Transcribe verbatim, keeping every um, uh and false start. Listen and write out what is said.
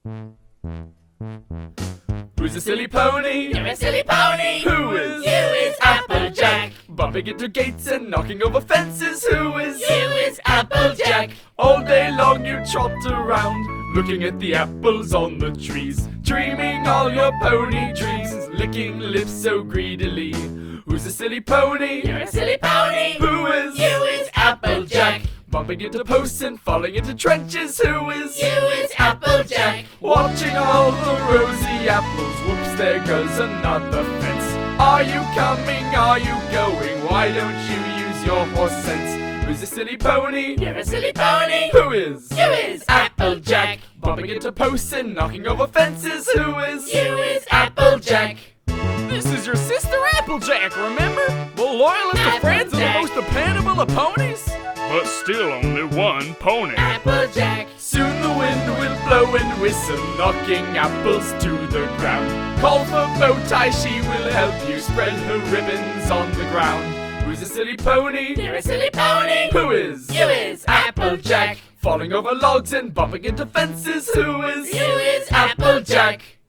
Who's a silly pony? You're a silly pony. Who is? You is Applejack. Bumping into gates and knocking over fences. Who is? You is Applejack. All day long you trot around, looking at the apples on the trees, dreaming all your pony dreams, licking lips so greedily. Who's a silly pony? You're a silly pony. Who is? You is Applejack. Bumping into posts and falling into trenches. Who is? You is Applejack. Watching all the rosy apples. Whoops, there goes another fence. Are you coming? Are you going? Why don't you use your horse sense? Who's a silly pony? You're a silly pony. Who is? You is Applejack. Bumping into posts and knocking over fences. Who is? You is Applejack. This is your sister Applejack, remember? The loyalest of friends and the Applejack. most dependable of ponies? But still only one pony. Applejack. Soon the wind will blow and whistle, knocking apples to the ground. Call for Bowtie, she will help you spread her ribbons on the ground. Who's a silly pony? You're a silly pony. Who is? You is Applejack. Falling over logs and bumping into fences. Who is? You is Applejack.